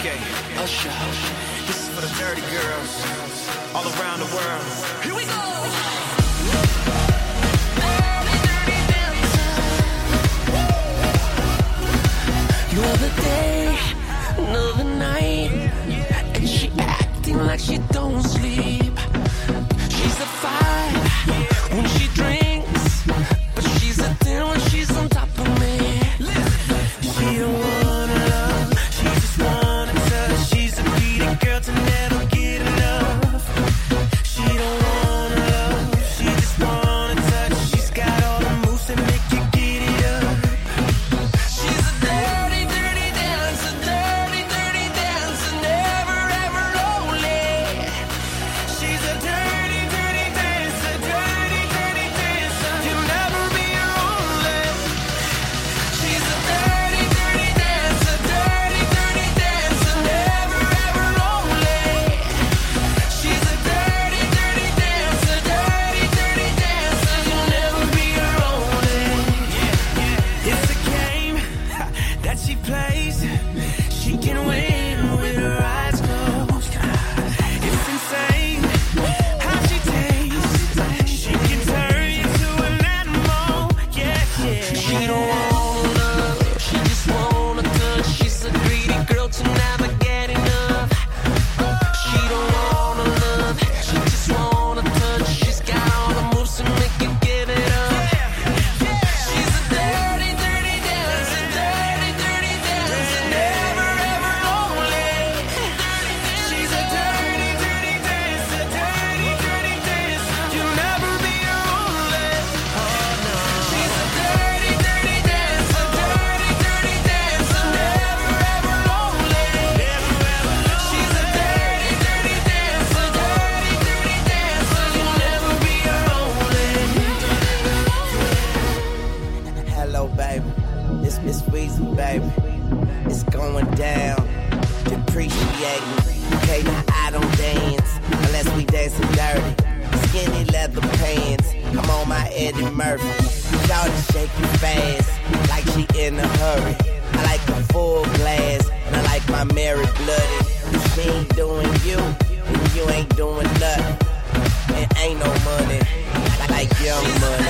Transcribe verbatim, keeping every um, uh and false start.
okay. Usher. This is for the dirty girls all around the world. Here we go. Another day, another night, and she acting like she don't sleep. She's a five when she drinks, but she's a ten when she's on top of me. She don't wanna love, she just wanna touch. She's a greedy girl to never get enough. She don't wanna love, she just wanna touch. She's got all the moves that make you get it up. She's a dirty, dirty dancer, dirty, dirty dancer, never ever lonely. She's a dirty, dirty dancer, dirty, dirty dancer, you'll never be lonely. She's a dirty, dirty dancer, dirty, dirty dancer, never ever lonely. She's a dirty, dirty dancer, dirty, dirty dancer, you'll never be lonely. It's a game that she plays. She can win with her eyes closed. It's insane how she tastes. She can turn you to an animal. Yeah, yeah. She don't wanna love, she just wanna touch. She's a greedy girl to never get enough. She don't wanna love, she just wanna touch. She's got all the moves to make you give it up. She's a dirty, dirty dancer, dirty, dirty dancer, never ever lonely. She's a dirty, dirty dancer, dirty, dirty dancer, you'll never be lonely. Oh no. She's a dirty, dirty dancer, dirty, dirty dancer, never ever lonely. Never ever lonely. She's a dirty, dirty dancer, dirty, dirty dancer, you'll never be lonely. Hello, baby. It's Miss Weezy, baby. It's going down. Depreciating. Okay, now I don't dance unless we dancing dirty. Skinny leather pants. I'm on my Eddie Murphy. Shawty shaking fast like she in a hurry. I like a full glass and I like my Mary blooded. If she ain't doing you, then you ain't doing nothing. And ain't no money like young money.